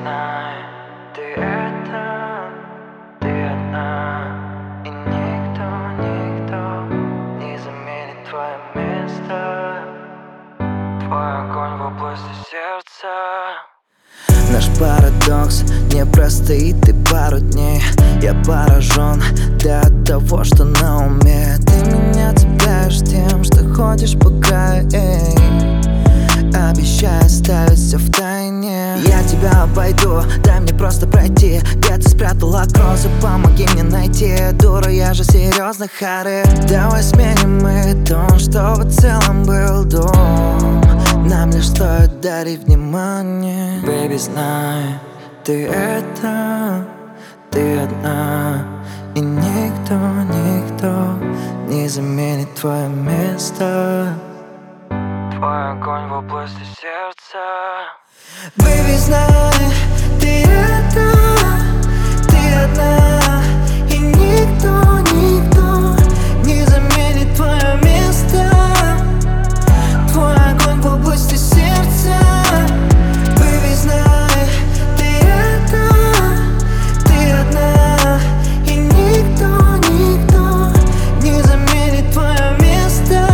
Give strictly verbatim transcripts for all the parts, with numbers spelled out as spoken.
знай, ты это, ты одна, и никто, никто не заменит твое место, твой огонь в области сердца. Наш парадокс не простоит и пару дней. Я поражен до того, что на уме. Ты меня цепляешь тем, что ходишь по краю, эй. Обещаю оставить все в тайне. Я тебя обойду, дай мне просто пройти. Где ты спрятала кроссы, помоги мне найти. Дура, я же серьезно, Харе. Давай сменим мы тон, чтобы в целом был дом. Нам лишь стоит дарить внимание. Baby, знай, ты это, ты одна, и никто, никто не заменит твое место, твой огонь в области сердца. Baby, знай, ты это, ты одна, и никто, никто не заменит твое место, твой огонь в области сердца. Baby, знай, ты это, ты одна, и никто, никто не заменит твое место,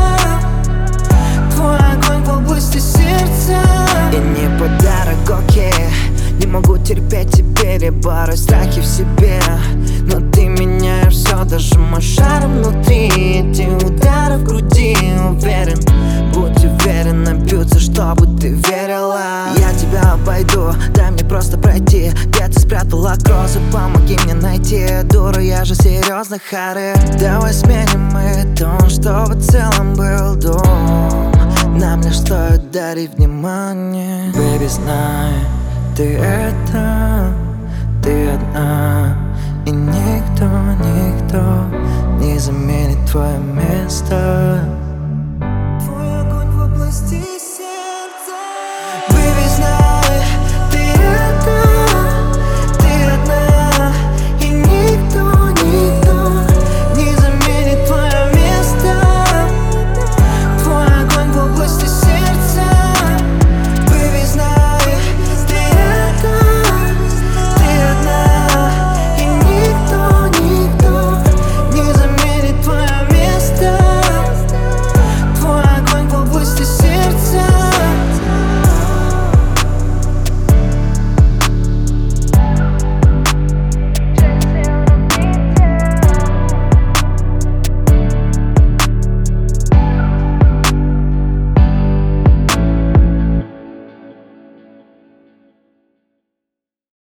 твой огонь в области сердца. И не подарок, окей, не могу терпеть теперь, я борю страхи в себе. Но ты меняешь все, даже мой шар внутри. Эти удары в груди, уверен, будь уверена, бьются, чтобы ты верила. Я тебя обойду, дай мне просто пройти. Где ты спрятала кроссы, помоги мне найти. Дура, я же серьезно, Харе. Давай сменим мы тон, чтобы в целом был дом. Нам лишь стоит дарить внимание. Baby, знай, ты это, ты одна, и никто, никто не заменит твое место,